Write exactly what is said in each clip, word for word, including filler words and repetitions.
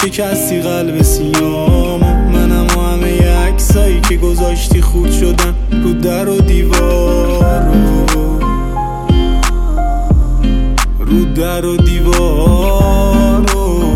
شکستی قلب سیامو، منم و همه عکسایی که گذاشتی خود شدن رو در و دیوار، رو در و دیوار.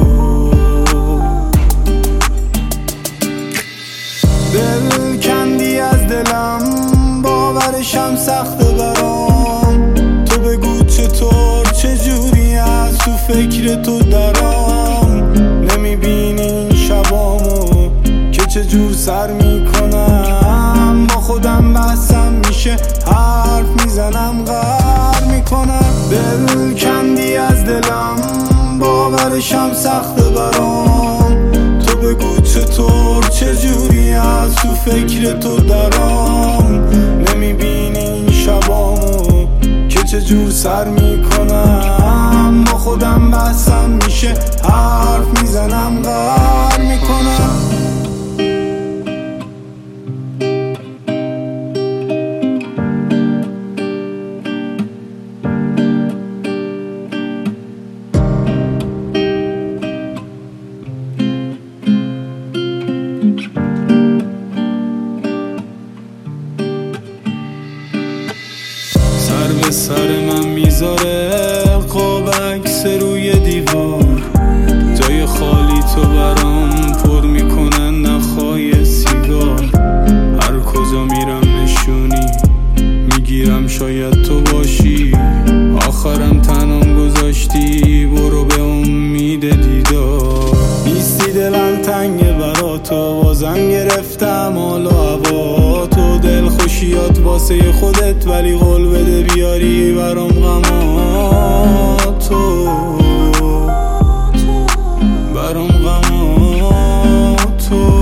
دل کندی از دلم، باورشم سخته برام. تو بگو چطور، چجوری از تو فکر تو درام. نمیبینی این شبامو که چجور سر میکنم. با خودم بحثم میشه، حرف میزنم غر میکنم. دل کندی از دلم، باورشم سخته برام. تو بگو چطور، چجوری از تو فکر تو درام. نمیبینی این شبامو که چجور سر میکنم. با خودم بحثم میشه، حرف میزنم غر میکنم. سر به سر من میذاره قاب عکس روی دیوار. جای خالی تو برام پر میکنن نخای سیگار. هر کجا میرم نشونی میگیرم، شاید تو باشی. آخرم تنم گذاشتی، برو به امید دیدار. نیستی دلم تنگ برا تو، بازم گرفتم حال و هوا تو. دل خوشیات واسه خودت، ولی قول بده بیاری برام غماتو، برام غماتو.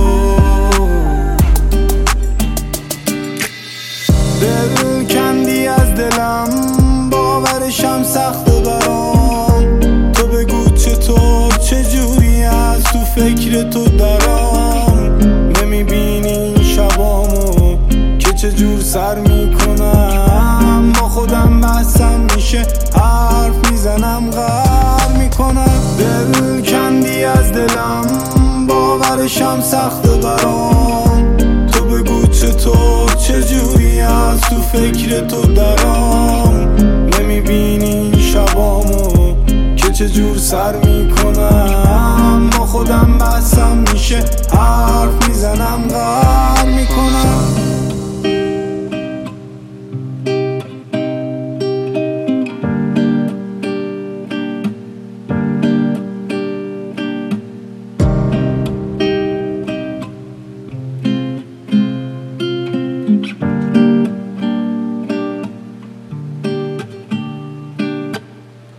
دل کندی از دلم، باورشم سخته برام. تو بگو چطور، چجوری از تو فکر تو درام. نمیبینی این شبامو که چجور سر میکنم. با خودم بحثم میشه، حرف میزنم غر میکنم. دل کندی از دلم، باورشم سخته برام. تو بگو چطور، چجوری از تو فکر تو درام. نمیبینی این شبامو که چجور سر میکنم. با خودم بحثم میشه، حرف میزنم غر میکنم.